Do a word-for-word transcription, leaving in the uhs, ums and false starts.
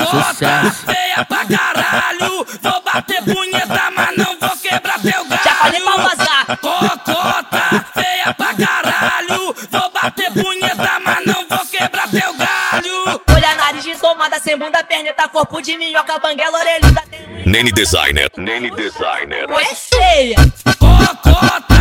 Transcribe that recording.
Cocota, feia pra caralho. Vou bater punheta, mas não vou quebrar teu galho. Já falei pra vazar. Cocota, feia pra caralho. Vou bater punheta, mas não vou quebrar teu galho. Olha nariz de tomada, sem bunda, perneta, corpo de minhoca, banguela, orelhuda. Nene Designer. Nene Designer. É feia. Cocota.